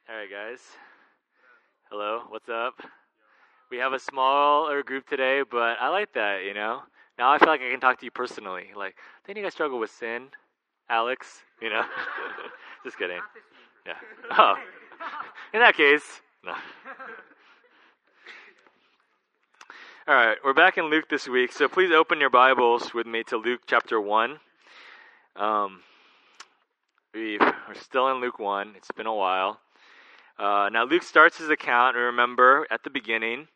All right, guys. Hello, what's up? We have a smaller group today, but I like that. Now I feel like I can talk to you personally. Like, think you guys struggle with sin, Alex? Just kidding. Yeah. Oh, in that case, no. All right, we're back in Luke this week, so please open your Bibles with me to Luke chapter 1. We're still in Luke 1. It's been a while. Now, Luke starts his account, and remember, at the beginning,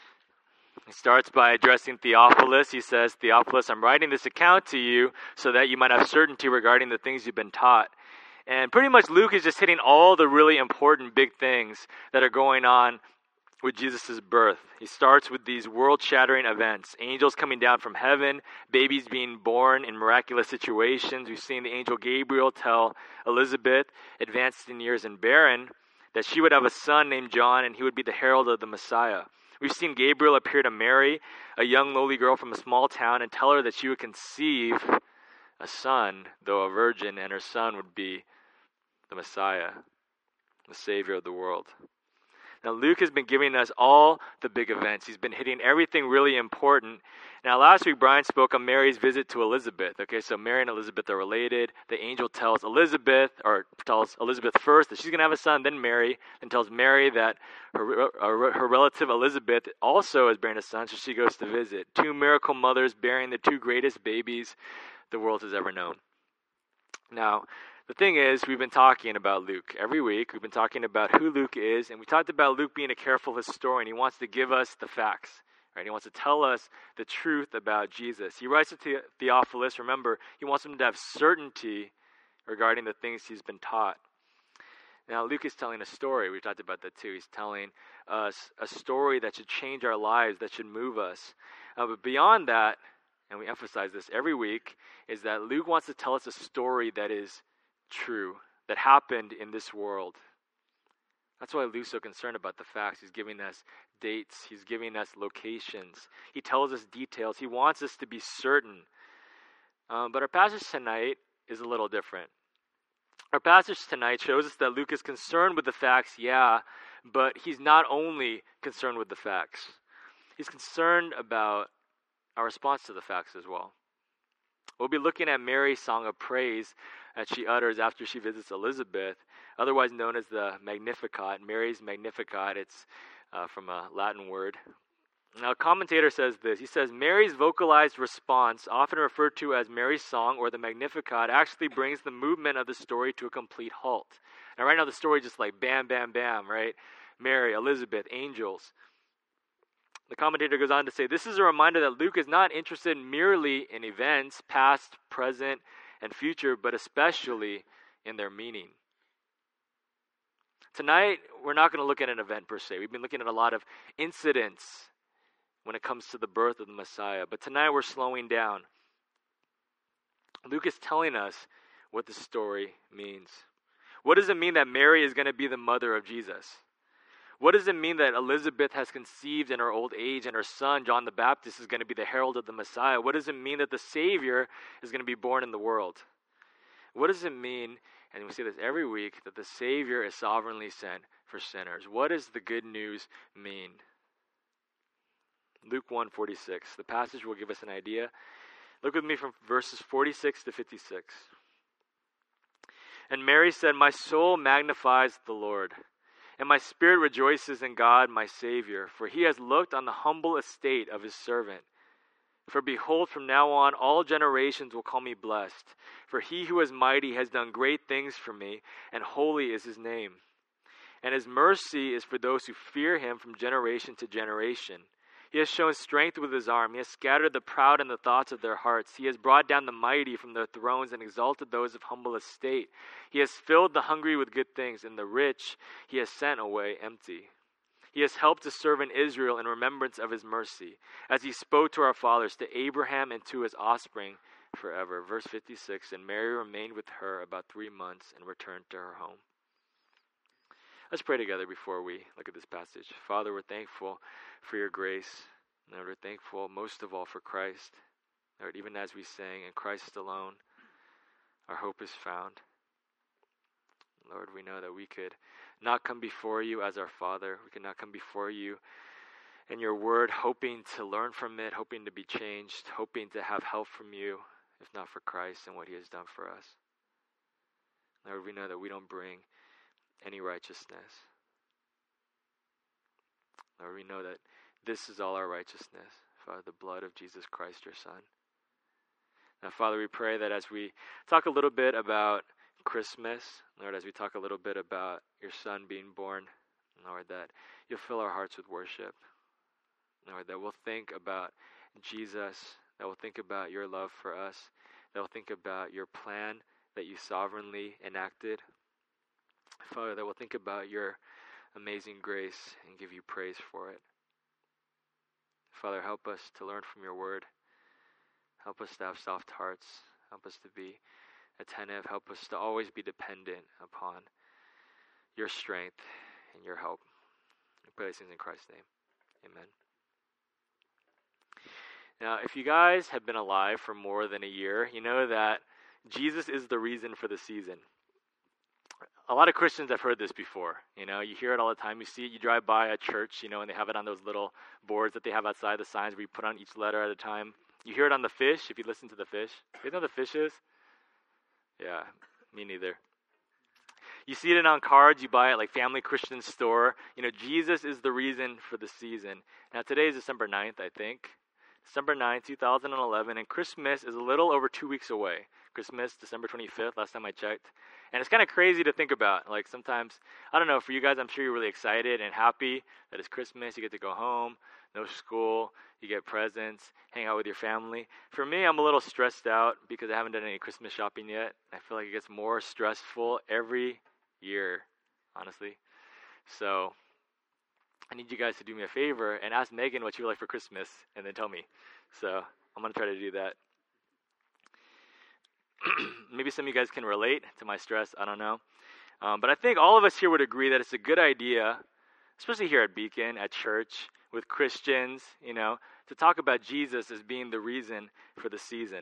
he starts by addressing Theophilus. He says, Theophilus, I'm writing this account to you so that you might have certainty regarding the things you've been taught. And pretty much Luke is just hitting all the really important big things that are going on with Jesus' birth. He starts with these world-shattering events. Angels coming down from heaven, babies being born in miraculous situations. We've seen the angel Gabriel tell Elizabeth, advanced in years and barren, that she would have a son named John and he would be the herald of the Messiah. We've seen Gabriel appear to Mary, a young lowly girl from a small town, and tell her that she would conceive a son, though a virgin, and her son would be the Messiah, the Savior of the world. Now, Luke has been giving us all the big events. He's been hitting everything really important. Now, last week, Brian spoke on Mary's visit to Elizabeth. Okay, so Mary and Elizabeth are related. The angel tells Elizabeth first that she's going to have a son, then Mary, and tells Mary that her relative Elizabeth also is bearing a son, so she goes to visit. Two miracle mothers bearing the two greatest babies the world has ever known. Now, the thing is, we've been talking about Luke. Every week, we've been talking about who Luke is, and we talked about Luke being a careful historian. He wants to give us the facts, right? He wants to tell us the truth about Jesus. He writes to Theophilus, remember, he wants him to have certainty regarding the things he's been taught. Now, Luke is telling a story. We talked about that too. He's telling us a story that should change our lives, that should move us. But beyond that, and we emphasize this every week, is that Luke wants to tell us a story that is true, that happened in this world. That's why Luke's so concerned about the facts. He's giving us dates. He's giving us locations. He tells us details. He wants us to be certain. But our passage tonight is a little different. Our passage tonight shows us that Luke is concerned with the facts, yeah, but he's not only concerned with the facts. He's concerned about our response to the facts as well. We'll be looking at Mary's song of praise that she utters after she visits Elizabeth, otherwise known as the Magnificat. Mary's Magnificat, it's from a Latin word. Now, a commentator says this. He says, Mary's vocalized response, often referred to as Mary's song or the Magnificat, actually brings the movement of the story to a complete halt. Now, right now, the story is just like bam, bam, bam, right? Mary, Elizabeth, angels. The commentator goes on to say, this is a reminder that Luke is not interested merely in events, past, present, and future, but especially in their meaning. Tonight, we're not going to look at an event per se. We've been looking at a lot of incidents when it comes to the birth of the Messiah. But tonight, we're slowing down. Luke is telling us what the story means. What does it mean that Mary is going to be the mother of Jesus? What does it mean that Elizabeth has conceived in her old age and her son, John the Baptist, is going to be the herald of the Messiah? What does it mean that the Savior is going to be born in the world? What does it mean, and we see this every week, that the Savior is sovereignly sent for sinners? What does the good news mean? Luke 1:46. The passage will give us an idea. Look with me from verses 46 to 56. And Mary said, my soul magnifies the Lord, and my spirit rejoices in God my Savior, for he has looked on the humble estate of his servant. For behold, from now on all generations will call me blessed. For he who is mighty has done great things for me, and holy is his name. And his mercy is for those who fear him from generation to generation. He has shown strength with his arm. He has scattered the proud in the thoughts of their hearts. He has brought down the mighty from their thrones and exalted those of humble estate. He has filled the hungry with good things, and the rich he has sent away empty. He has helped his servant Israel in remembrance of his mercy, as he spoke to our fathers, to Abraham and to his offspring forever. Verse 56, and Mary remained with her about 3 months and returned to her home. Let's pray together before we look at this passage. Father, we're thankful for your grace. Lord, we're thankful most of all for Christ. Lord, even as we sang, in Christ alone, our hope is found. Lord, we know that we could not come before you as our Father. We could not come before you in your word, hoping to learn from it, hoping to be changed, hoping to have help from you, if not for Christ and what he has done for us. Lord, we know that we don't bring any righteousness. Lord, we know that this is all our righteousness, Father, the blood of Jesus Christ, your Son. Now, Father, we pray that as we talk a little bit about Christmas, Lord, as we talk a little bit about your Son being born, Lord, that you'll fill our hearts with worship. Lord, that we'll think about Jesus, that we'll think about your love for us, that we'll think about your plan that you sovereignly enacted. Father, that we'll think about your amazing grace and give you praise for it. Father, help us to learn from your word. Help us to have soft hearts. Help us to be attentive. Help us to always be dependent upon your strength and your help. We pray these things in Christ's name. Amen. Now, if you guys have been alive for more than a year, you know that Jesus is the reason for the season. A lot of Christians have heard this before. You hear it all the time. You see it, you drive by a church, and they have it on those little boards that they have outside, the signs where you put on each letter at a time. You hear it on the fish, if you listen to the fish. You know what the fish is? Yeah, me neither. You see it on cards you buy at like Family Christian Store. Jesus is the reason for the season. Now, today is December 9th, I think. December 9th, 2011, and Christmas is a little over 2 weeks away. Christmas, December 25th, last time I checked. And it's kind of crazy to think about. Like sometimes, I don't know, for you guys, I'm sure you're really excited and happy that it's Christmas. You get to go home, no school, you get presents, hang out with your family. For me, I'm a little stressed out because I haven't done any Christmas shopping yet. I feel like it gets more stressful every year, honestly. So I need you guys to do me a favor and ask Megan what you would like for Christmas and then tell me. So I'm going to try to do that. Maybe some of you guys can relate to my stress. I don't know. But I think all of us here would agree that it's a good idea, especially here at Beacon, at church, with Christians, to talk about Jesus as being the reason for the season.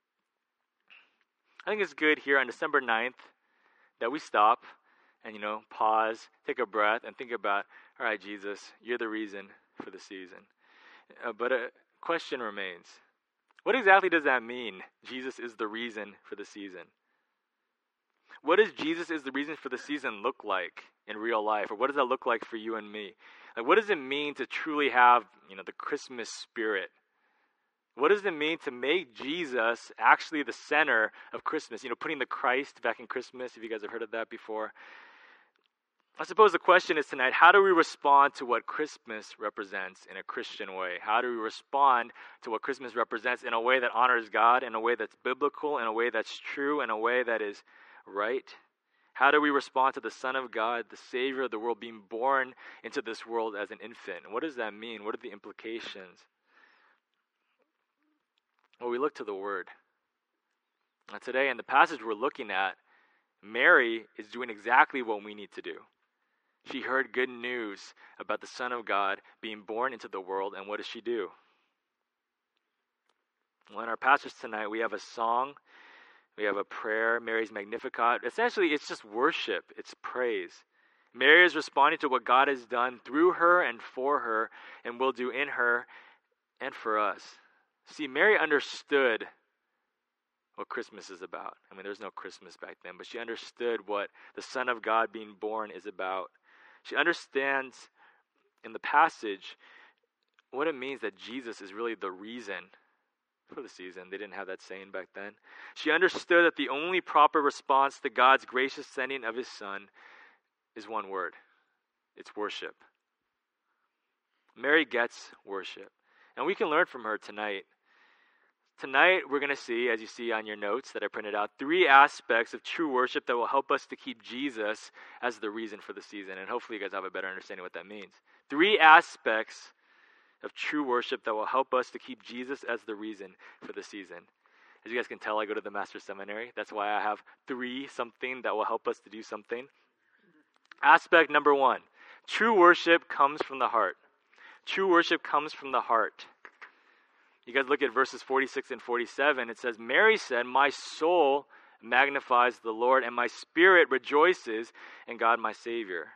I think it's good here on December 9th that we stop and, pause, take a breath, and think about, all right, Jesus, you're the reason for the season. But a question remains. What exactly does that mean? Jesus is the reason for the season. What does Jesus is the reason for the season look like in real life? Or what does that look like for you and me? Like, what does it mean to truly have, the Christmas spirit? What does it mean to make Jesus actually the center of Christmas? Putting the Christ back in Christmas, if you guys have heard of that before. I suppose the question is tonight, how do we respond to what Christmas represents in a Christian way? How do we respond to what Christmas represents in a way that honors God, in a way that's biblical, in a way that's true, in a way that is right? How do we respond to the Son of God, the Savior of the world, being born into this world as an infant? And what does that mean? What are the implications? Well, we look to the Word. And today, in the passage we're looking at, Mary is doing exactly what we need to do. She heard good news about the Son of God being born into the world, and what does she do? Well, in our passage tonight, we have a song, we have a prayer, Mary's Magnificat. Essentially, it's just worship, it's praise. Mary is responding to what God has done through her and for her, and will do in her and for us. See, Mary understood what Christmas is about. I mean, there's no Christmas back then, but she understood what the Son of God being born is about. She understands in the passage what it means that Jesus is really the reason for the season. They didn't have that saying back then. She understood that the only proper response to God's gracious sending of his Son is one word. It's worship. Mary gets worship. And we can learn from her tonight. Tonight, we're going to see, as you see on your notes that I printed out, 3 aspects of true worship that will help us to keep Jesus as the reason for the season. And hopefully you guys have a better understanding what that means. 3 aspects of true worship that will help us to keep Jesus as the reason for the season. As you guys can tell, I go to the Master's Seminary. That's why I have 3 something that will help us to do something. Aspect number 1, true worship comes from the heart. True worship comes from the heart. You guys look at verses 46 and 47. It says, Mary said, my soul magnifies the Lord, and my spirit rejoices in God my Savior.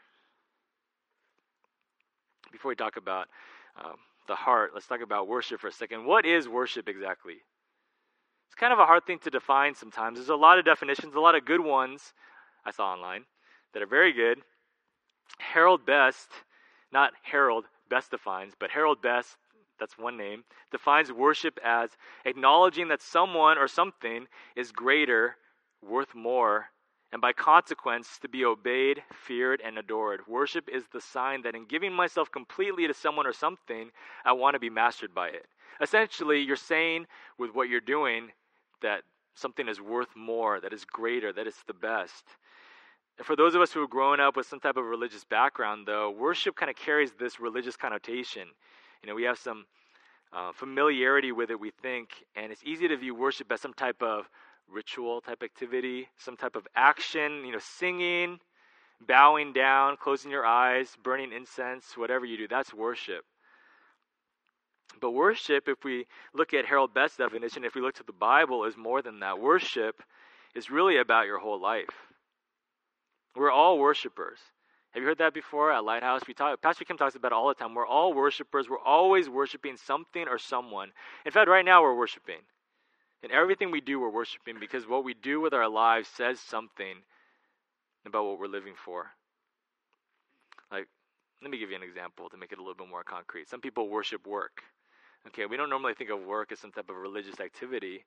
Before we talk about the heart, let's talk about worship for a second. What is worship exactly? It's kind of a hard thing to define sometimes. There's a lot of definitions, a lot of good ones I saw online that are very good. Harold Best, not Harold Best defines, but Harold Best, that's one name, defines worship as acknowledging that someone or something is greater, worth more, and by consequence to be obeyed, feared, and adored. Worship is the sign that in giving myself completely to someone or something, I want to be mastered by it. Essentially, you're saying with what you're doing that something is worth more, that is greater, that it's the best. And for those of us who have grown up with some type of religious background, though, worship kind of carries this religious connotation. We have some familiarity with it, we think, and it's easy to view worship as some type of ritual type activity, some type of action, singing, bowing down, closing your eyes, burning incense, whatever you do, that's worship. But worship, if we look at Harold Best's definition, if we look to the Bible, is more than that. Worship is really about your whole life. We're all worshipers. Have you heard that before at Lighthouse? Pastor Kim talks about it all the time. We're all worshipers. We're always worshiping something or someone. In fact, right now we're worshiping. In everything we do, we're worshiping because what we do with our lives says something about what we're living for. Like, let me give you an example to make it a little bit more concrete. Some people worship work. Okay, we don't normally think of work as some type of religious activity.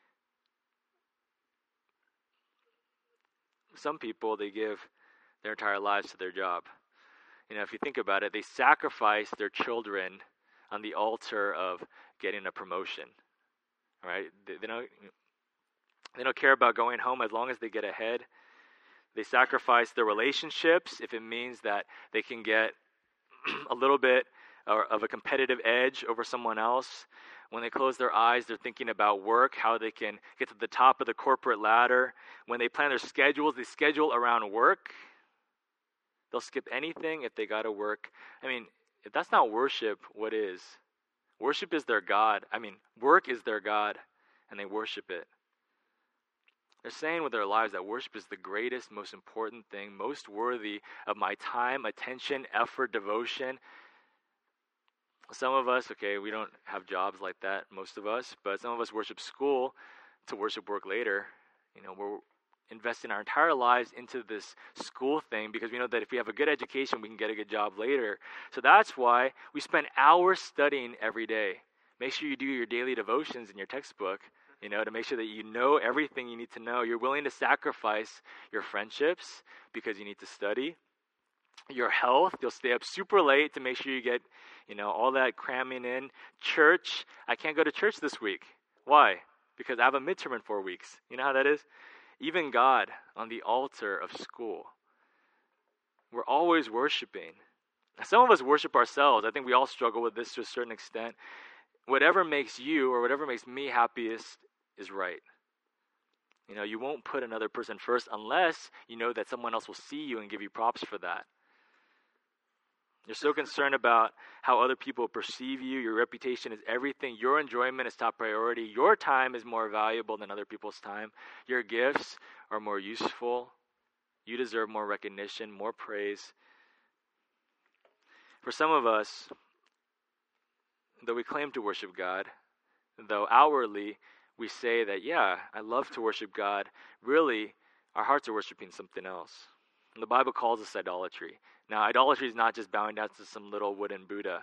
Some people, they give their entire lives to their job. If you think about it, they sacrifice their children on the altar of getting a promotion. Right? They don't care about going home as long as they get ahead. They sacrifice their relationships if it means that they can get a little bit of a competitive edge over someone else. When they close their eyes, they're thinking about work, how they can get to the top of the corporate ladder. When they plan their schedules, they schedule around work. They'll skip anything if they got to work. If that's not worship, what is? Worship is their God. Work is their God, and they worship it. They're saying with their lives that worship is the greatest, most important thing, most worthy of my time, attention, effort, devotion. Some of us, we don't have jobs like that, most of us, but some of us worship school to worship work later. We're investing our entire lives into this school thing because we know that if we have a good education, we can get a good job later. So that's why we spend hours studying every day. Make sure you do your daily devotions in your textbook, to make sure that you know everything you need to know. You're willing to sacrifice your friendships because you need to study. Your health, you'll stay up super late to make sure you get, all that cramming in. Church, I can't go to church this week. Why? Because I have a midterm in 4 weeks. You know how that is? Even God on the altar of school. We're always worshiping. Some of us worship ourselves. I think we all struggle with this to a certain extent. Whatever makes you or whatever makes me happiest is right. You won't put another person first unless you know that someone else will see you and give you props for that. You're so concerned about how other people perceive you. Your reputation is everything. Your enjoyment is top priority. Your time is more valuable than other people's time. Your gifts are more useful. You deserve more recognition, more praise. For some of us, though we claim to worship God, though outwardly we say that, yeah, I love to worship God, really, our hearts are worshiping something else. And the Bible calls this idolatry. Now, idolatry is not just bowing down to some little wooden Buddha.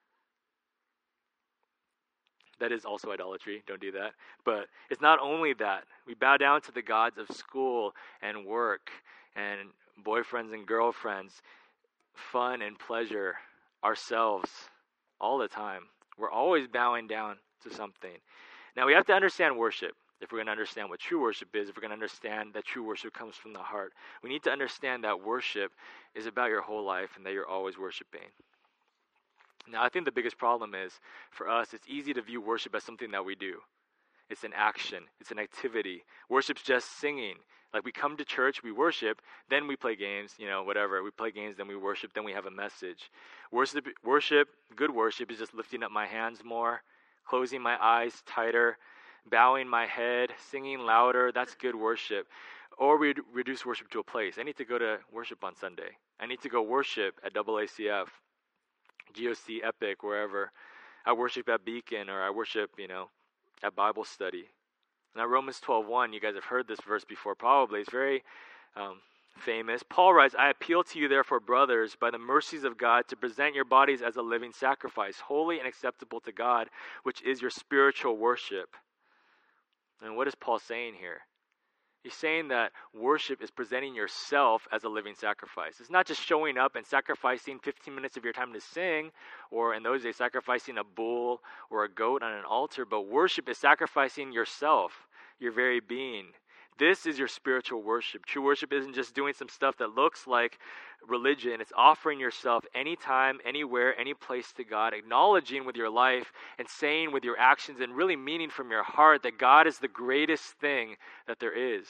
That is also idolatry. Don't do that. But it's not only that. We bow down to the gods of school and work and boyfriends and girlfriends, fun and pleasure, ourselves, all the time. We're always bowing down to something. Now, we have to understand worship. If we're going to understand what true worship is, if we're going to understand that true worship comes from the heart, we need to understand that worship is about your whole life and that you're always worshiping. Now, I think the biggest problem is, for us, it's easy to view worship as something that we do. It's an action. It's an activity. Worship's just singing. Like, we come to church, we worship, then we play games, whatever. We play games, then we worship, then we have a message. Worship, good worship, is just lifting up my hands more, closing my eyes tighter, bowing my head, singing louder, that's good worship. Or we reduce worship to a place. I need to go to worship on Sunday. I need to go worship at AACF, GOC, Epic, wherever. I worship at Beacon, or I worship, at Bible study. Now, Romans 12:1, you guys have heard this verse before probably. It's very famous. Paul writes, I appeal to you, therefore, brothers, by the mercies of God, to present your bodies as a living sacrifice, holy and acceptable to God, which is your spiritual worship. And what is Paul saying here? He's saying that worship is presenting yourself as a living sacrifice. It's not just showing up and sacrificing 15 minutes of your time to sing, or in those days, sacrificing a bull or a goat on an altar, but worship is sacrificing yourself, your very being. This is your spiritual worship. True worship isn't just doing some stuff that looks like religion. It's offering yourself anytime, anywhere, any place to God, acknowledging with your life and saying with your actions and really meaning from your heart that God is the greatest thing that there is.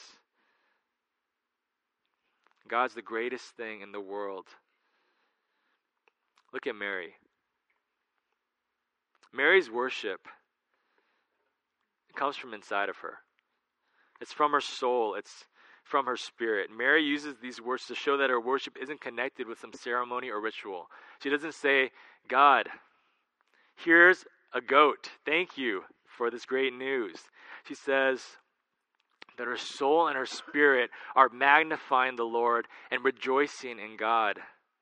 God's the greatest thing in the world. Look at Mary. Mary's worship comes from inside of her. It's from her soul. It's from her spirit. Mary uses these words to show that her worship isn't connected with some ceremony or ritual. She doesn't say, God, here's a goat. Thank you for this great news. She says that her soul and her spirit are magnifying the Lord and rejoicing in God.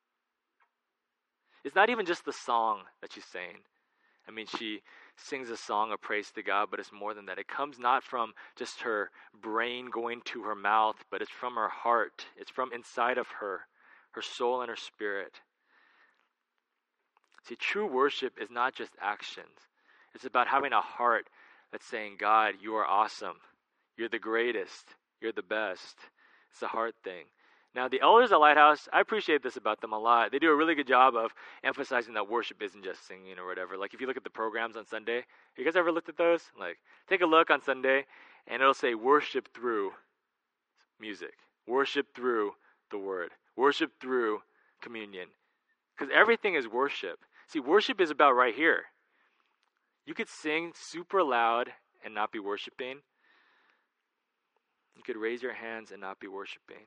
It's not even just the song that she's saying. She sings a song of praise to God, but it's more than that. It comes not from just her brain going to her mouth, but it's from her heart. It's from inside of her soul and her spirit. See, true worship is not just actions. It's about having a heart that's saying, God, you are awesome. You're the greatest. You're the best. It's a heart thing. Now, the elders at Lighthouse, I appreciate this about them a lot. They do a really good job of emphasizing that worship isn't just singing or whatever. Like, if you look at the programs on Sunday, you guys ever looked at those? Like, take a look on Sunday, and it'll say worship through music, worship through the word, worship through communion. Because everything is worship. See, worship is about right here. You could sing super loud and not be worshiping. You could raise your hands and not be worshiping.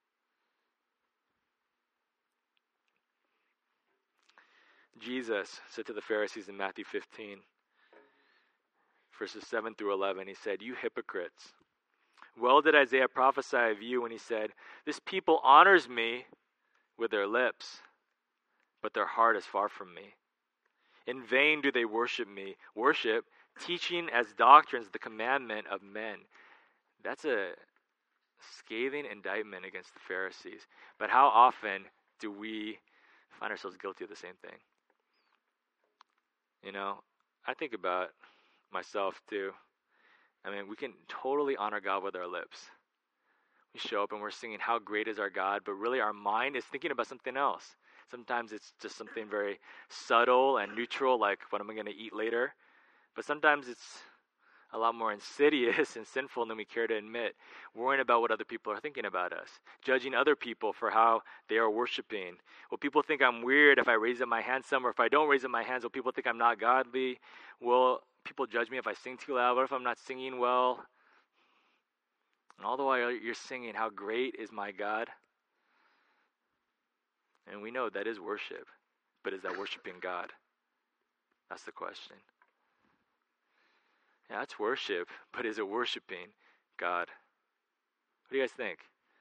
Jesus said to the Pharisees in Matthew 15, verses 7 through 11, he said, you hypocrites, well did Isaiah prophesy of you when he said, this people honors me with their lips, but their heart is far from me. In vain do they worship me, teaching as doctrines the commandment of men. That's a scathing indictment against the Pharisees. But how often do we find ourselves guilty of the same thing? I think about myself too. We can totally honor God with our lips. We show up and we're singing, how great is our God, but really our mind is thinking about something else. Sometimes it's just something very subtle and neutral, like what am I going to eat later? But sometimes it's a lot more insidious and sinful than we care to admit, worrying about what other people are thinking about us, judging other people for how they are worshiping. Will people think I'm weird if I raise up my hands some, or if I don't raise up my hands, will people think I'm not godly? Will people judge me if I sing too loud? What if I'm not singing well? And all the while you're singing, how great is my God? And we know that is worship, but is that worshiping God? That's the question. Yeah, it's worship, but is it worshiping God? What do you guys think?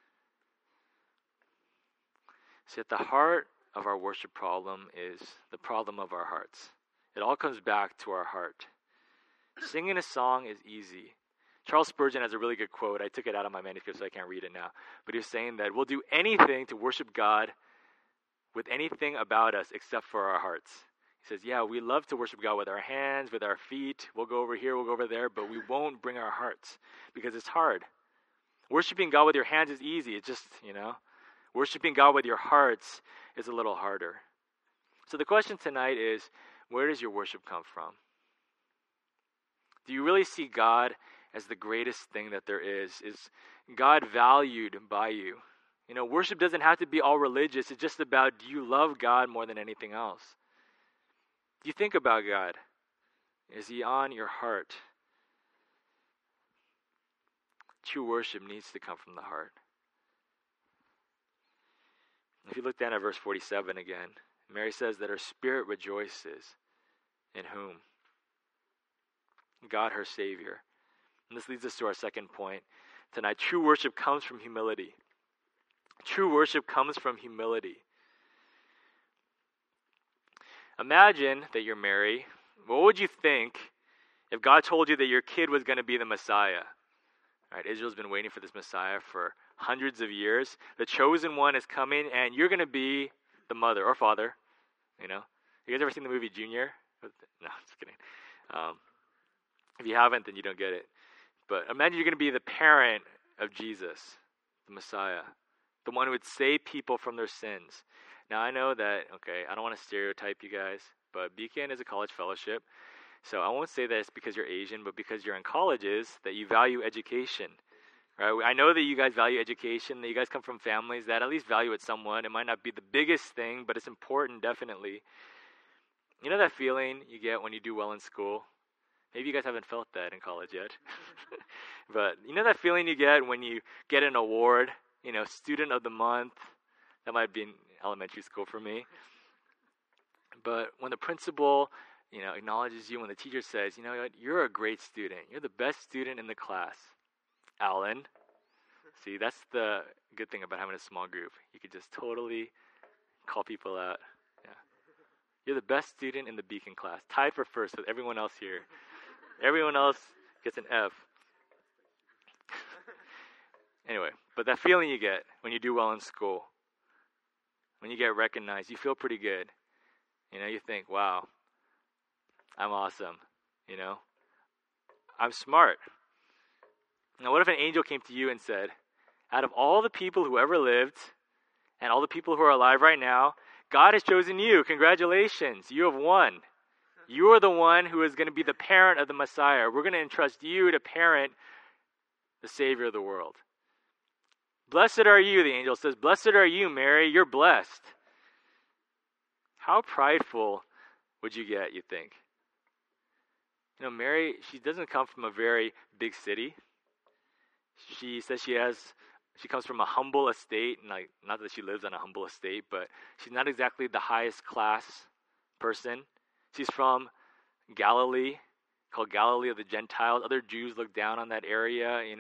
See, at the heart of our worship problem is the problem of our hearts. It all comes back to our heart. Singing a song is easy. Charles Spurgeon has a really good quote. I took it out of my manuscript, so I can't read it now. But he was saying that we'll do anything to worship God with anything about us except for our hearts. He says, yeah, we love to worship God with our hands, with our feet. We'll go over here, we'll go over there, but we won't bring our hearts because it's hard. Worshiping God with your hands is easy. It's just, worshiping God with your hearts is a little harder. So the question tonight is, where does your worship come from? Do you really see God as the greatest thing that there is? Is God valued by you? Worship doesn't have to be all religious. It's just about, do you love God more than anything else? Do you think about God? Is he on your heart? True worship needs to come from the heart. If you look down at verse 47 again, Mary says that her spirit rejoices in whom? God, her Savior. And this leads us to our second point tonight. True worship comes from humility. True worship comes from humility. Imagine that you're Mary. What would you think if God told you that your kid was going to be the Messiah? Right, Israel's been waiting for this Messiah for hundreds of years. The chosen one is coming, and you're going to be the mother or father. You guys ever seen the movie Junior? No, just kidding. If you haven't, then you don't get it. But imagine you're going to be the parent of Jesus, the Messiah, the one who would save people from their sins. Now, I know that, I don't want to stereotype you guys, but Beacon is a college fellowship. So I won't say that it's because you're Asian, but because you're in colleges, that you value education. Right? I know that you guys value education, that you guys come from families that at least value it somewhat. It might not be the biggest thing, but it's important, definitely. You know that feeling you get when you do well in school? Maybe you guys haven't felt that in college yet. But you know that feeling you get when you get an award, student of the month? That might be in elementary school for me. But when the principal, acknowledges you, when the teacher says, you know what, you're a great student. You're the best student in the class. Alan. See, that's the good thing about having a small group. You could just totally call people out. Yeah. You're the best student in the Beacon class. Tied for first with everyone else here. Everyone else gets an F. Anyway, but that feeling you get when you do well in school, when you get recognized, you feel pretty good. You think, wow, I'm awesome. I'm smart. Now, what if an angel came to you and said, out of all the people who ever lived and all the people who are alive right now, God has chosen you. Congratulations. You have won. You are the one who is going to be the parent of the Messiah. We're going to entrust you to parent the Savior of the world. Blessed are you, the angel says. Blessed are you, Mary. You're blessed. How prideful would you get, you think? Mary, she doesn't come from a very big city. She says she comes from a humble estate, and not that she lives on a humble estate, but she's not exactly the highest class person. She's from Galilee, called Galilee of the Gentiles. Other Jews looked down on that area. She's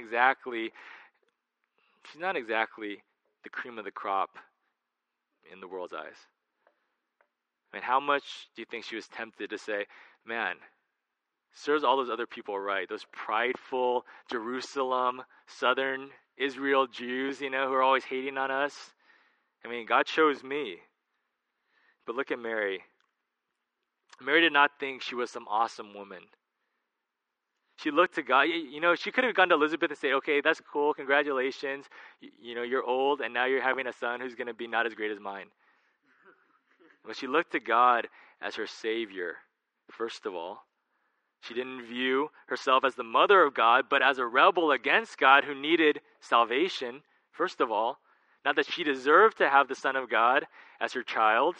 not exactly the cream of the crop in the world's eyes. How much do you think she was tempted to say, man, serves all those other people right, those prideful Jerusalem, southern Israel Jews, who are always hating on us. God chose me. But look at Mary. Mary did not think she was some awesome woman. She looked to God. She could have gone to Elizabeth and said, okay, that's cool, congratulations. You're old, and now you're having a son who's going to be not as great as mine. But she looked to God as her Savior, first of all. She didn't view herself as the mother of God, but as a rebel against God who needed salvation, first of all. Not that she deserved to have the Son of God as her child,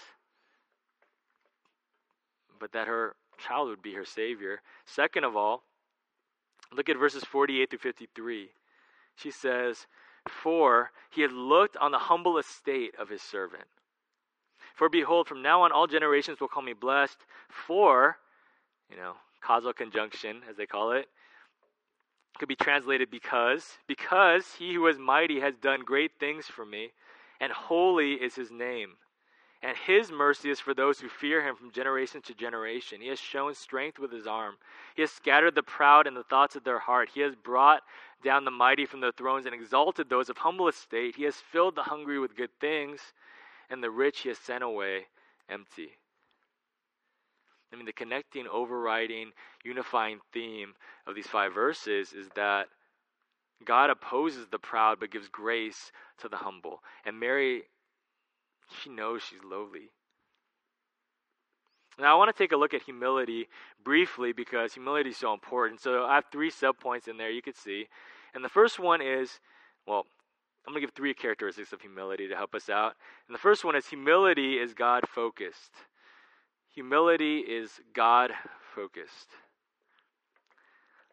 but that her child would be her Savior. Second of all, look at verses 48 through 53. She says, for he had looked on the humble estate of his servant. For behold, from now on all generations will call me blessed, for, causal conjunction, as they call it, could be translated because he who is mighty has done great things for me, and holy is his name. And his mercy is for those who fear him from generation to generation. He has shown strength with his arm. He has scattered the proud in the thoughts of their heart. He has brought down the mighty from their thrones and exalted those of humble estate. He has filled the hungry with good things, and the rich he has sent away empty. The connecting, overriding, unifying theme of these 5 verses is that God opposes the proud but gives grace to the humble. And Mary, she knows she's lowly. Now I want to take a look at humility briefly because humility is so important. So I have 3 subpoints in there you could see. And the first one is, I'm going to give 3 characteristics of humility to help us out. And the first one is humility is God-focused. Humility is God-focused.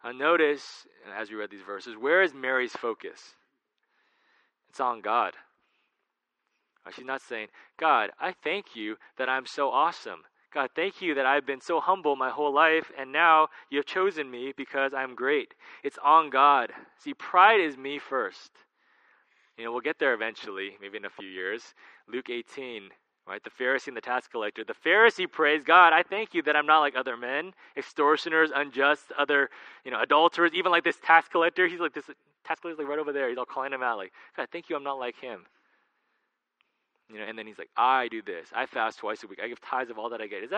Notice, as we read these verses, where is Mary's focus? It's on God. She's not saying, God, I thank you that I'm so awesome. God, thank you that I've been so humble my whole life, and now you have chosen me because I'm great. It's on God. See, pride is me first. We'll get there eventually, maybe in a few years. Luke 18, right? The Pharisee and the tax collector. The Pharisee prays, God, I thank you that I'm not like other men, extortioners, unjust, other, adulterers, even like this tax collector. He's like, this tax collector's like right over there. He's all calling him out like, God, thank you I'm not like him. And then he's like, I do this. I fast twice a week. I give tithes of all that I get.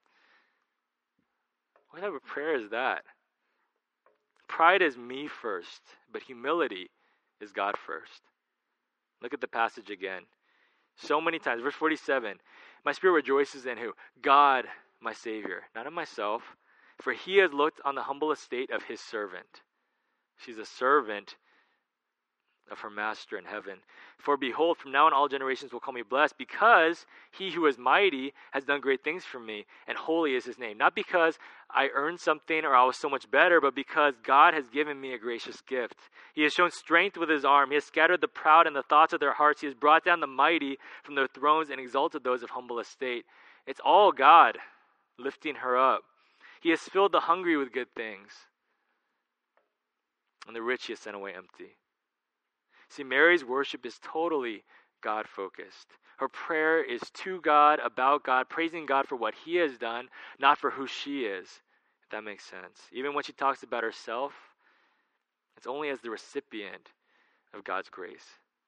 What type of prayer is that? Pride is me first, but humility is God first. Look at the passage again. So many times. Verse 47. My spirit rejoices in who? God, my Savior, not in myself. For he has looked on the humble estate of his servant. She's a servant of her master in heaven. For behold, from now on all generations will call me blessed, because he who is mighty has done great things for me, and holy is his name. Not because I earned something or I was so much better, but because God has given me a gracious gift. He has shown strength with his arm. He has scattered the proud in the thoughts of their hearts. He has brought down the mighty from their thrones and exalted those of humble estate. It's all God lifting her up. He has filled the hungry with good things, and the rich he has sent away empty. See, Mary's worship is totally God-focused. Her prayer is to God, about God, praising God for what he has done, not for who she is, if that makes sense. Even when she talks about herself, it's only as the recipient of God's grace.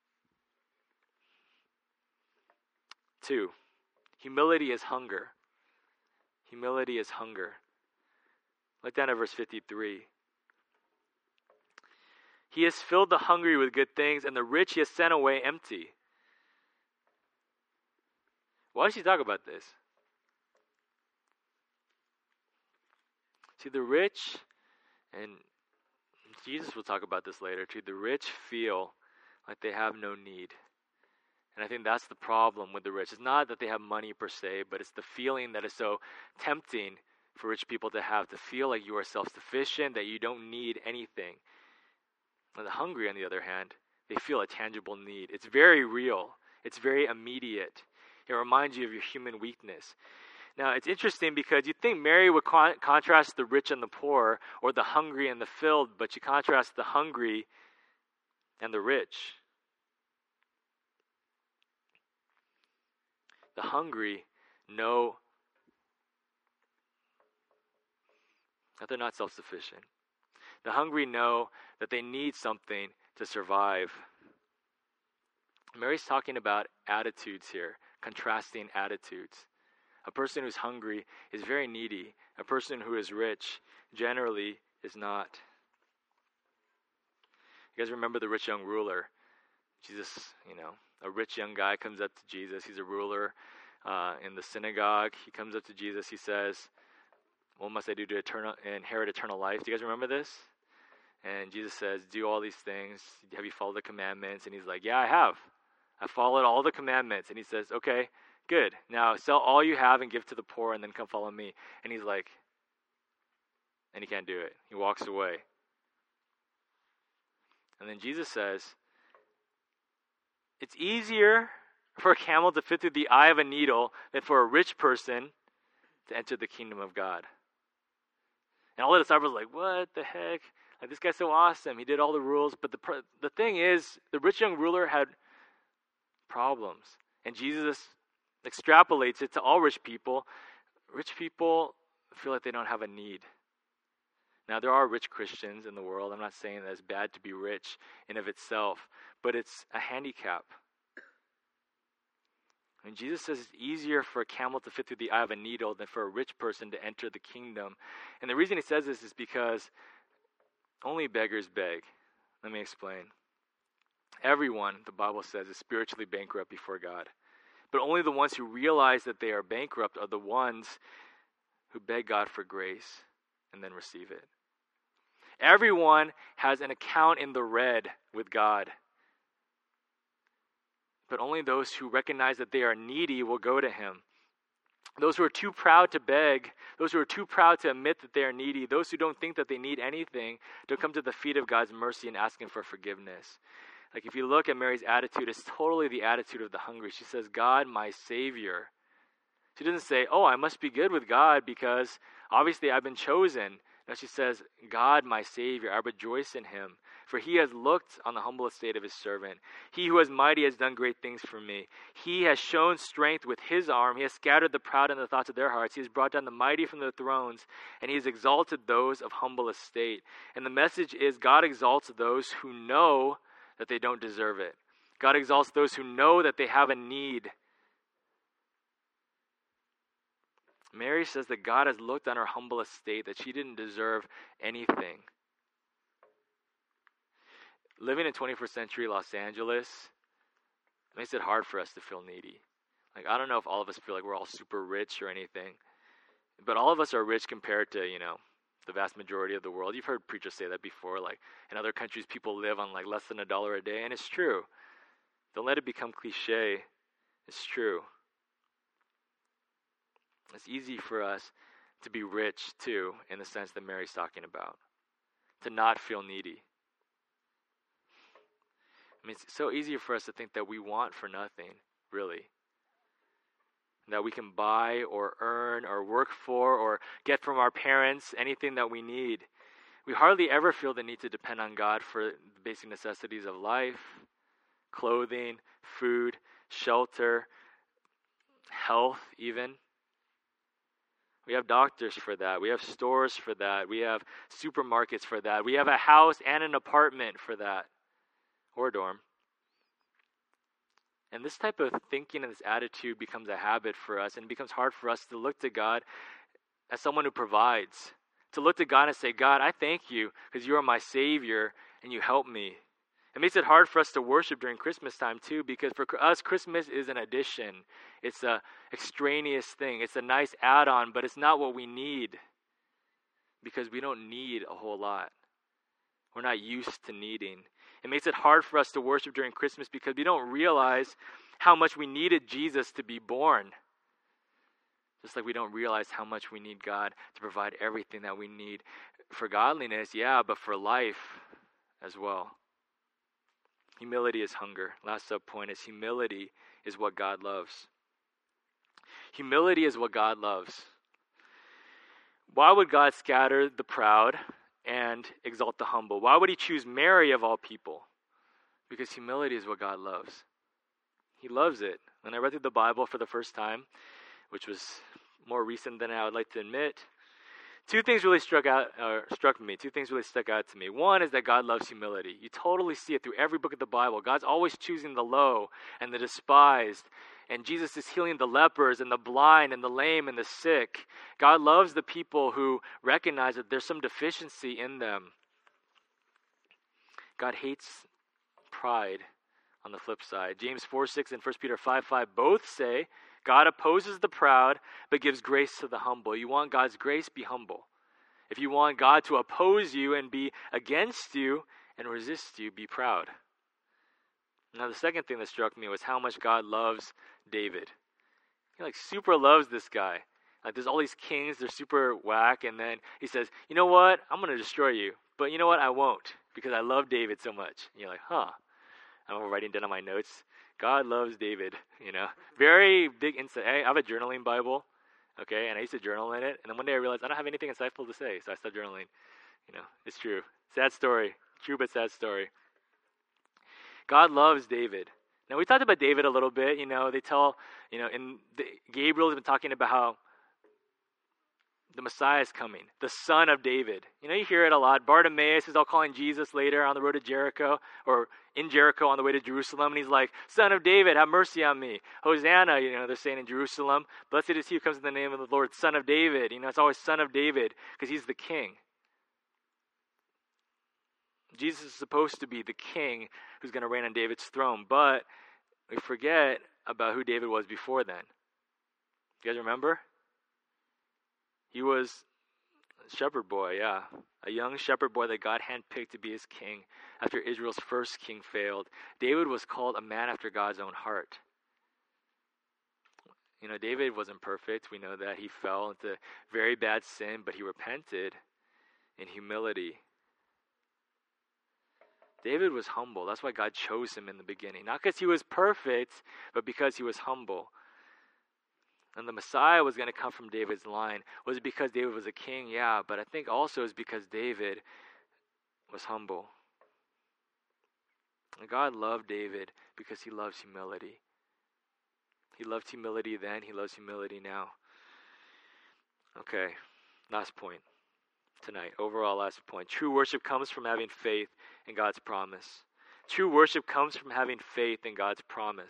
2, humility is hunger. Humility is hunger. Look down at verse 53. He has filled the hungry with good things, and the rich he has sent away empty. Why does she talk about this? See, the rich, and Jesus will talk about this later too, the rich feel like they have no need. And I think that's the problem with the rich. It's not that they have money per se, but it's the feeling that is so tempting for rich people to have, to feel like you are self-sufficient, that you don't need anything. And the hungry, on the other hand, they feel a tangible need. It's very real. It's very immediate. It reminds you of your human weakness. Now, it's interesting because you'd think Mary would contrast the rich and the poor, or the hungry and the filled, but she contrasts the hungry and the rich. The hungry know that they're not self-sufficient. The hungry know that they need something to survive. Mary's talking about attitudes here, contrasting attitudes. A person who's hungry is very needy. A person who is rich generally is not. You guys remember the rich young ruler? Jesus, a rich young guy comes up to Jesus. He's a ruler in the synagogue. He comes up to Jesus. He says, what must I do to inherit eternal life? Do you guys remember this? And Jesus says, do all these things. Have you followed the commandments? And he's like, yeah, I have. I followed all the commandments. And he says, okay, good. Now sell all you have and give to the poor, and then come follow me. And he's like, and he can't do it. He walks away. And then Jesus says, it's easier for a camel to fit through the eye of a needle than for a rich person to enter the kingdom of God. And all the disciples are like, what the heck? Like, this guy's so awesome. He did all the rules. But the thing is, the rich young ruler had problems. And Jesus extrapolates it to all rich people. Rich people feel like they don't have a need. Now, there are rich Christians in the world. I'm not saying that it's bad to be rich in of itself, but it's a handicap. And Jesus says it's easier for a camel to fit through the eye of a needle than for a rich person to enter the kingdom. And the reason he says this is because only beggars beg. Let me explain. Everyone, the Bible says, is spiritually bankrupt before God. But only the ones who realize that they are bankrupt are the ones who beg God for grace and then receive it. Everyone has an account in the red with God. But only those who recognize that they are needy will go to him. Those who are too proud to beg, those who are too proud to admit that they are needy, those who don't think that they need anything, don't come to the feet of God's mercy and ask him for forgiveness. Like if you look at Mary's attitude, it's totally the attitude of the hungry. She says, God, my Savior. She doesn't say, oh, I must be good with God because obviously I've been chosen. No, she says, God, my Savior, I rejoice in him. For he has looked on the humble estate of his servant. He who is mighty has done great things for me. He has shown strength with his arm. He has scattered the proud in the thoughts of their hearts. He has brought down the mighty from their thrones, and he has exalted those of humble estate. And the message is God exalts those who know that they don't deserve it. God exalts those who know that they have a need. Mary says that God has looked on her humble estate, that she didn't deserve anything. Living in 21st century Los Angeles makes it hard for us to feel needy. Like, I don't know if all of us feel like we're all super rich or anything, but all of us are rich compared to, the vast majority of the world. You've heard preachers say that before, like in other countries people live on like less than $1 a day, and it's true. Don't let it become cliche. It's true. It's easy for us to be rich too, in the sense that Mary's talking about, to not feel needy. I mean, it's so easy for us to think that we want for nothing, really. That we can buy or earn or work for or get from our parents anything that we need. We hardly ever feel the need to depend on God for the basic necessities of life, clothing, food, shelter, health even. We have doctors for that. We have stores for that. We have supermarkets for that. We have a house and an apartment for that. Or a dorm. And this type of thinking and this attitude becomes a habit for us, and it becomes hard for us to look to God as someone who provides. To look to God and say, God, I thank you because you are my Savior and you help me. It makes it hard for us to worship during Christmas time too, because for us, Christmas is an addition. It's a extraneous thing. It's a nice add-on, but it's not what we need, because we don't need a whole lot. We're not used to needing. It makes it hard for us to worship during Christmas because we don't realize how much we needed Jesus to be born. Just like we don't realize how much we need God to provide everything that we need for godliness, yeah, but for life as well. Humility is hunger. Last sub-point is humility is what God loves. Humility is what God loves. Why would God scatter the proud and exalt the humble? Why would he choose Mary of all people? Because humility is what God loves. He loves it. When I read through the Bible for the first time, which was more recent than I would like to admit, two things really struck me. Two things really stuck out to me. One is that God loves humility. You totally see it through every book of the Bible. God's always choosing the low and the despised. And Jesus is healing the lepers and the blind and the lame and the sick. God loves the people who recognize that there's some deficiency in them. God hates pride on the flip side. James 4:6 and 1 Peter 5:5 both say, God opposes the proud, but gives grace to the humble. You want God's grace, be humble. If you want God to oppose you and be against you and resist you, be proud. Now, the second thing that struck me was how much God loves David. He super loves this guy. There's all these kings, they're super whack, and then he says, you know what? I'm going to destroy you. But you know what? I won't, because I love David so much. And you're like, huh. I'm writing down on my notes. God loves David, Very big insight. I have a journaling Bible, okay, and I used to journal in it. And then one day I realized I don't have anything insightful to say, so I stopped journaling. It's true. Sad story. True but sad story. God loves David. Now, we talked about David a little bit. They tell, Gabriel has been talking about how the Messiah is coming, the son of David. You hear it a lot. Bartimaeus is all calling Jesus later on the road to Jericho, or in Jericho on the way to Jerusalem, and he's like, Son of David, have mercy on me. Hosanna, they're saying in Jerusalem. Blessed is he who comes in the name of the Lord, Son of David. It's always Son of David, because he's the king. Jesus is supposed to be the king who's going to reign on David's throne, but we forget about who David was before then. You guys remember? He was a shepherd boy, yeah. A young shepherd boy that God handpicked to be his king after Israel's first king failed. David was called a man after God's own heart. David wasn't perfect. We know that he fell into very bad sin, but he repented in humility. David was humble. That's why God chose him in the beginning. Not because he was perfect, but because he was humble. And the Messiah was going to come from David's line. Was it because David was a king? Yeah, but I think also it's because David was humble. And God loved David because he loves humility. He loved humility then, he loves humility now. Okay, last point tonight. Overall last point. True worship comes from having faith in God's promise. True worship comes from having faith in God's promise.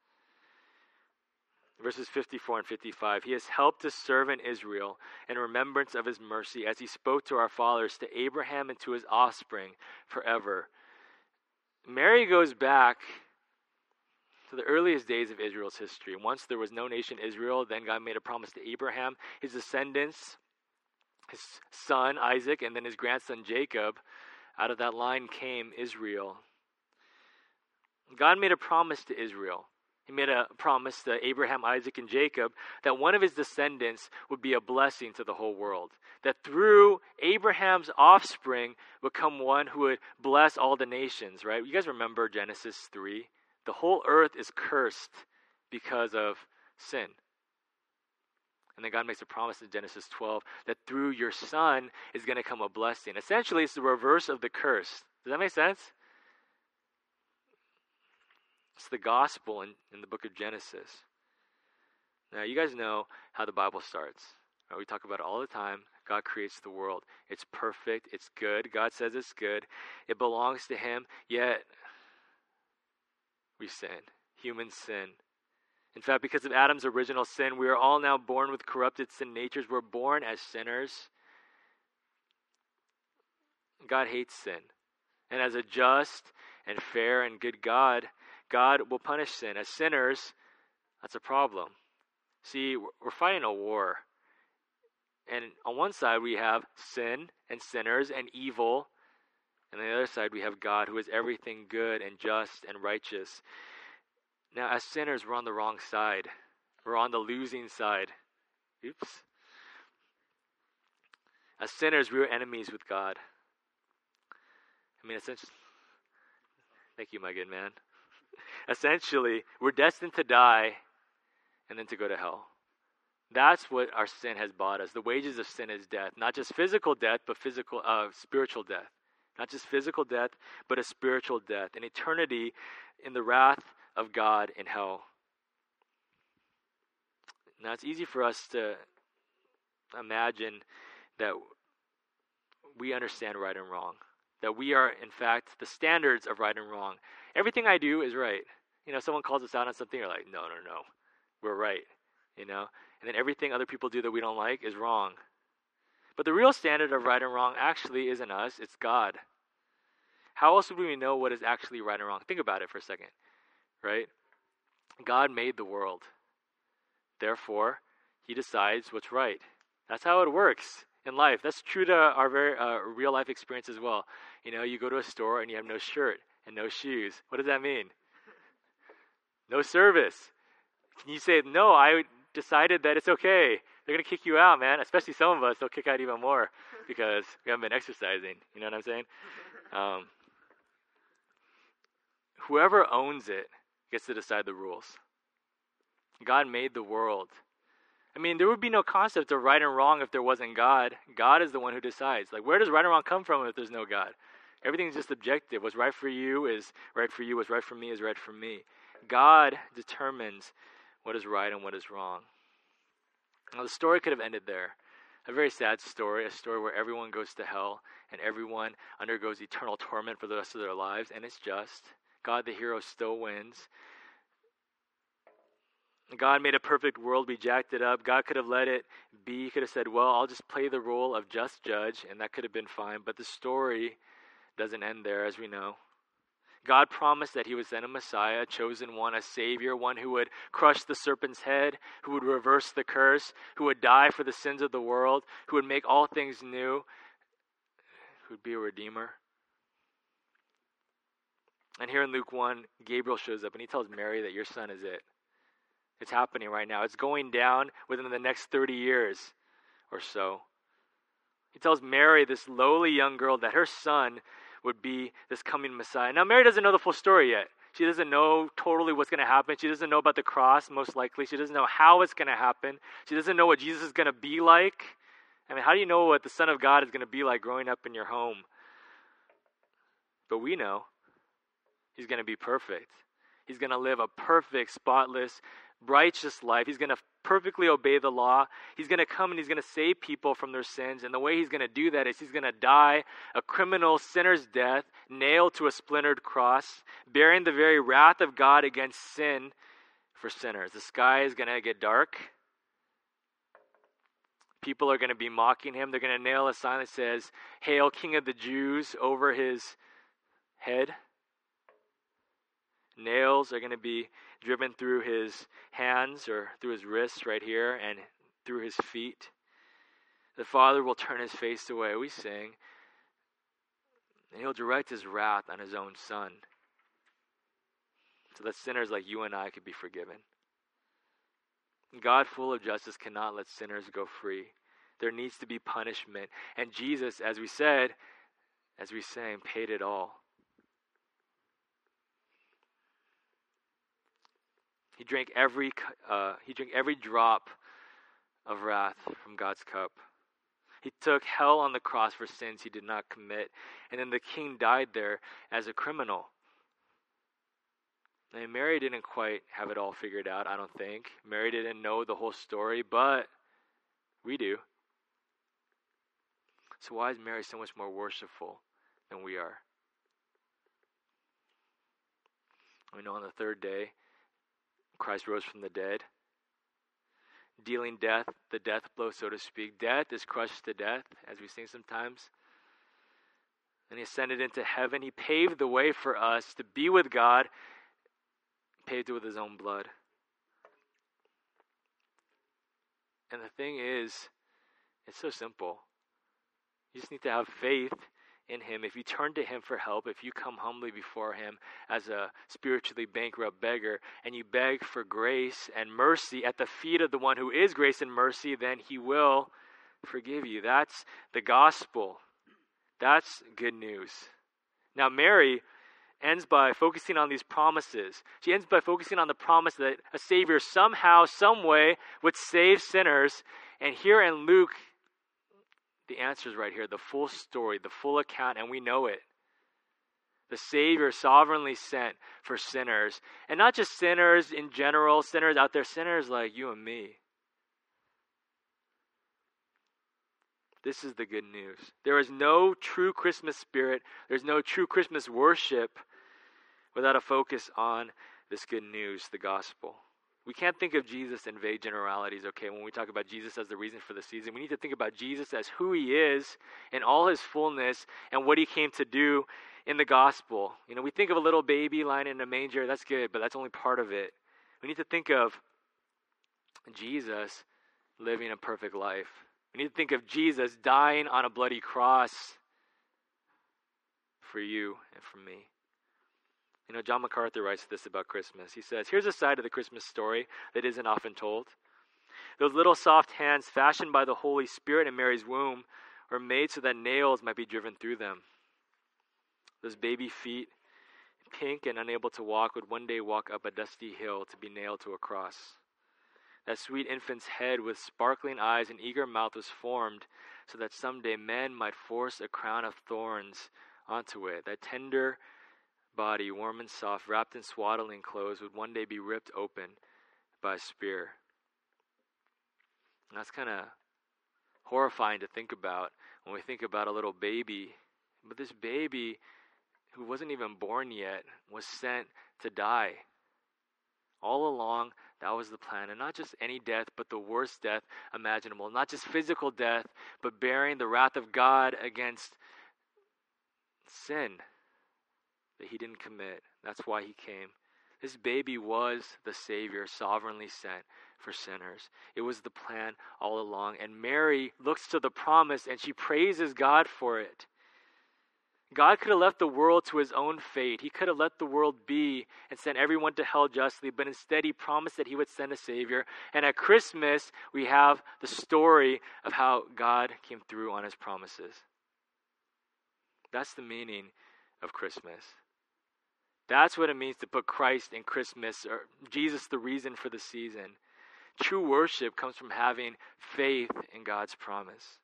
Verses 54 and 55. He has helped his servant Israel in remembrance of his mercy as he spoke to our fathers, to Abraham and to his offspring forever. Mary goes back to the earliest days of Israel's history. Once there was no nation Israel, then God made a promise to Abraham, his descendants, his son Isaac, and then his grandson Jacob. Out of that line came Israel. God made a promise to Israel. He made a promise to Abraham, Isaac, and Jacob that one of his descendants would be a blessing to the whole world. That through Abraham's offspring would come one who would bless all the nations, right? You guys remember Genesis 3? The whole earth is cursed because of sin. And then God makes a promise in Genesis 12 that through your son is going to come a blessing. Essentially, it's the reverse of the curse. Does that make sense? It's the gospel in the book of Genesis. Now, you guys know how the Bible starts. Right? We talk about it all the time. God creates the world. It's perfect. It's good. God says it's good. It belongs to him. Yet, we sin. Humans sin. In fact, because of Adam's original sin, we are all now born with corrupted sin natures. We're born as sinners. God hates sin. And as a just and fair and good God, God will punish sin. As sinners, that's a problem. See, we're fighting a war. And on one side, we have sin and sinners and evil. And on the other side, we have God, who is everything good and just and righteous. Now, as sinners, we're on the wrong side. We're on the losing side. Oops. As sinners, we were enemies with God. I mean, essentially, thank you, my good man. Essentially, we're destined to die and then to go to hell. That's what our sin has bought us. The wages of sin is death. Not just physical death, but spiritual death. Not just physical death, but a spiritual death. An eternity in the wrath of God in hell. Now, it's easy for us to imagine that we understand right and wrong. That we are, in fact, the standards of right and wrong. Everything I do is right. Someone calls us out on something, you're like, no, we're right. And then everything other people do that we don't like is wrong. But the real standard of right and wrong actually isn't us, it's God. How else would we know what is actually right and wrong? Think about it for a second, right? God made the world. Therefore, he decides what's right. That's how it works in life. That's true to our very real life experience as well. You go to a store and you have no shirt and no shoes. What does that mean? No service. Can you say, no, I decided that it's okay. They're going to kick you out, man. Especially some of us, they'll kick out even more because we haven't been exercising. You know what I'm saying? Whoever owns it gets to decide the rules. God made the world. I mean, there would be no concept of right and wrong if there wasn't God. God is the one who decides. Like, where does right and wrong come from if there's no God? Everything's just objective. What's right for you is right for you. What's right for me is right for me. God determines what is right and what is wrong. Now, the story could have ended there. A very sad story, a story where everyone goes to hell and everyone undergoes eternal torment for the rest of their lives, and it's just. God, the hero, still wins. God made a perfect world. We jacked it up. God could have let it be. He could have said, well, I'll just play the role of just judge, and that could have been fine. But the story doesn't end there, as we know. God promised that he would send a Messiah, a chosen one, a Savior, one who would crush the serpent's head, who would reverse the curse, who would die for the sins of the world, who would make all things new, who would be a Redeemer. And here in Luke 1, Gabriel shows up and he tells Mary that your son is it. It's happening right now. It's going down within the next 30 years or so. He tells Mary, this lowly young girl, that her son would be this coming Messiah. Now, Mary doesn't know the full story yet. She doesn't know totally what's going to happen. She doesn't know about the cross, most likely. She doesn't know how it's going to happen. She doesn't know what Jesus is going to be like. I mean, how do you know what the Son of God is going to be like growing up in your home? But we know he's going to be perfect. He's going to live a perfect, spotless, righteous life. He's going to perfectly obey the law. He's going to come and he's going to save people from their sins. And the way he's going to do that is he's going to die a criminal sinner's death, nailed to a splintered cross, bearing the very wrath of God against sin for sinners. The sky is going to get dark. People are going to be mocking him. They're going to nail a sign that says, "Hail, King of the Jews," over his head. Nails are going to be driven through his hands or through his wrists right here and through his feet. The Father will turn his face away, we sing, and he'll direct his wrath on his own Son so that sinners like you and I could be forgiven. God, full of justice, cannot let sinners go free. There needs to be punishment. And Jesus, as we said, as we sang, paid it all. He drank every drop of wrath from God's cup. He took hell on the cross for sins he did not commit. And then the king died there as a criminal. And Mary didn't quite have it all figured out, I don't think. Mary didn't know the whole story, but we do. So why is Mary so much more worshipful than we are? We know on the third day, Christ rose from the dead, dealing death, the death blow, so to speak. Death is crushed to death, as we sing sometimes. And he ascended into heaven. He paved the way for us to be with God, paved it with his own blood. And the thing is, it's so simple. You just need to have faith in him. If you turn to him for help, if you come humbly before him as a spiritually bankrupt beggar, and you beg for grace and mercy at the feet of the one who is grace and mercy, then he will forgive you. That's the gospel. That's good news. Now, Mary ends by focusing on these promises. She ends by focusing on the promise that a Savior somehow, some way would save sinners. And here in Luke, the answer is right here, the full story, the full account, and we know it. The Savior sovereignly sent for sinners. And not just sinners in general, sinners out there, sinners like you and me. This is the good news. There is no true Christmas spirit, there's no true Christmas worship without a focus on this good news, the gospel. We can't think of Jesus in vague generalities, okay? When we talk about Jesus as the reason for the season, we need to think about Jesus as who he is in all his fullness and what he came to do in the gospel. You know, we think of a little baby lying in a manger, that's good, but that's only part of it. We need to think of Jesus living a perfect life. We need to think of Jesus dying on a bloody cross for you and for me. You know, John MacArthur writes this about Christmas. He says, here's a side of the Christmas story that isn't often told. Those little soft hands fashioned by the Holy Spirit in Mary's womb were made so that nails might be driven through them. Those baby feet, pink and unable to walk, would one day walk up a dusty hill to be nailed to a cross. That sweet infant's head with sparkling eyes and eager mouth was formed so that someday men might force a crown of thorns onto it. That tender body, warm and soft, wrapped in swaddling clothes, would one day be ripped open by a spear. And that's kind of horrifying to think about when we think about a little baby. But this baby, who wasn't even born yet, was sent to die. All along, that was the plan. And not just any death, but the worst death imaginable. Not just physical death, but bearing the wrath of God against sin that he didn't commit. That's why he came. This baby was the Savior sovereignly sent for sinners. It was the plan all along. And Mary looks to the promise and she praises God for it. God could have left the world to his own fate. He could have let the world be and sent everyone to hell justly, but instead he promised that he would send a Savior. And at Christmas, we have the story of how God came through on his promises. That's the meaning of Christmas. That's what it means to put Christ in Christmas, or Jesus the reason for the season. True worship comes from having faith in God's promise.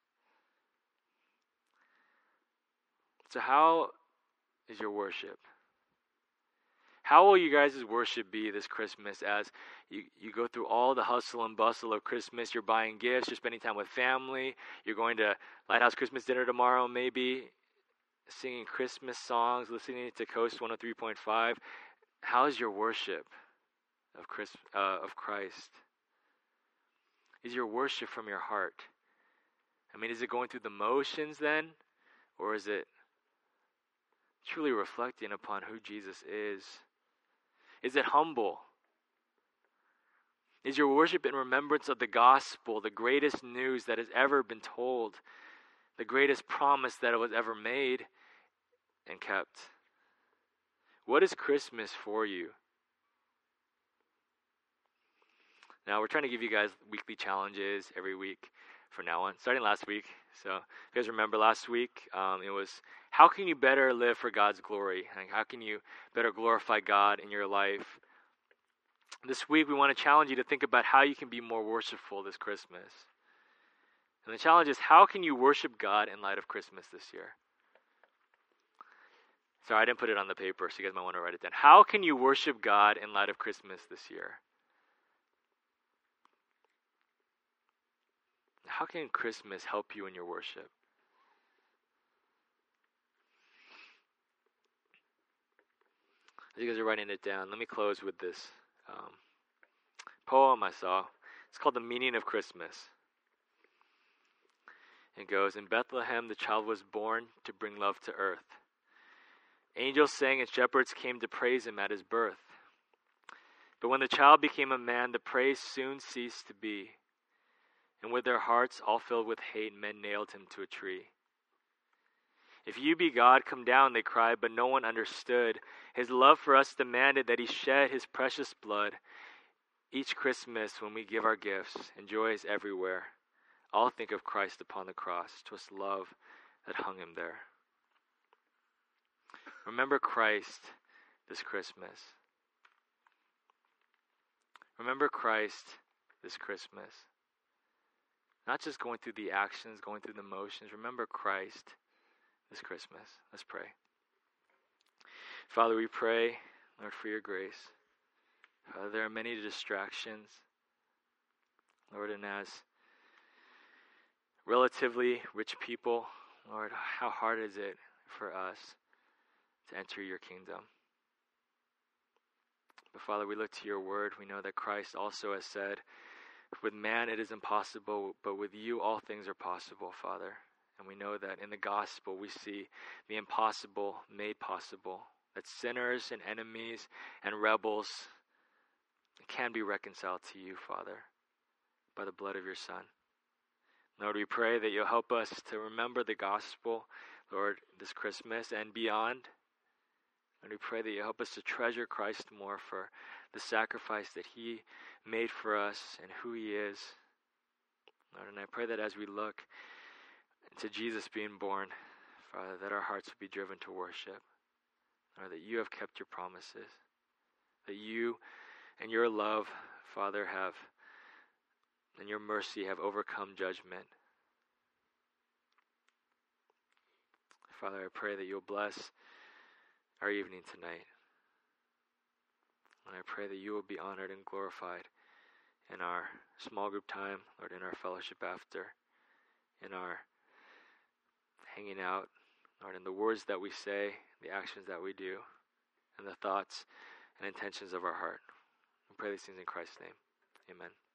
So how is your worship? How will you guys' worship be this Christmas as you go through all the hustle and bustle of Christmas? You're buying gifts, you're spending time with family, you're going to Lighthouse Christmas dinner tomorrow maybe, singing Christmas songs, listening to Coast 103.5. How is your worship of Christ? Is your worship from your heart? I mean, is it going through the motions then? Or is it truly reflecting upon who Jesus is? Is it humble? Is your worship in remembrance of the gospel, the greatest news that has ever been told, the greatest promise that was ever made and kept? What is Christmas for you? Now, we're trying to give you guys weekly challenges every week from now on, starting last week. So, if you guys remember last week, it was, how can you better live for God's glory? Like, how can you better glorify God in your life? This week, we want to challenge you to think about how you can be more worshipful this Christmas. And the challenge is, how can you worship God in light of Christmas this year? Sorry, I didn't put it on the paper, so you guys might want to write it down. How can you worship God in light of Christmas this year? How can Christmas help you in your worship? As you guys are writing it down, let me close with this poem I saw. It's called The Meaning of Christmas. It goes, in Bethlehem the child was born to bring love to earth. Angels sang and shepherds came to praise him at his birth. But when the child became a man, the praise soon ceased to be. And with their hearts all filled with hate, men nailed him to a tree. If you be God, come down, they cried, but no one understood. His love for us demanded that he shed his precious blood. Each Christmas when we give our gifts and joy is everywhere, all think of Christ upon the cross. 'Twas love that hung him there. Remember Christ this Christmas. Remember Christ this Christmas. Not just going through the actions, going through the motions. Remember Christ this Christmas. Let's pray. Father, we pray, Lord, for your grace. Father, there are many distractions. Lord, and as relatively rich people, Lord, how hard is it for us to enter your kingdom? But Father, we look to your word. We know that Christ also has said, with man it is impossible, but with you all things are possible, Father. And we know that in the gospel we see the impossible made possible, that sinners and enemies and rebels can be reconciled to you, Father, by the blood of your Son. Lord, we pray that you'll help us to remember the gospel, Lord, this Christmas and beyond. And we pray that you help us to treasure Christ more for the sacrifice that he made for us and who he is. Lord, and I pray that as we look to Jesus being born, Father, that our hearts will be driven to worship. Lord, that you have kept your promises. That you and your love, Father, have, and your mercy have overcome judgment. Father, I pray that you'll bless our evening tonight. And I pray that you will be honored and glorified in our small group time, Lord, in our fellowship after, in our hanging out, Lord, in the words that we say, the actions that we do, and the thoughts and intentions of our heart. I pray these things in Christ's name. Amen.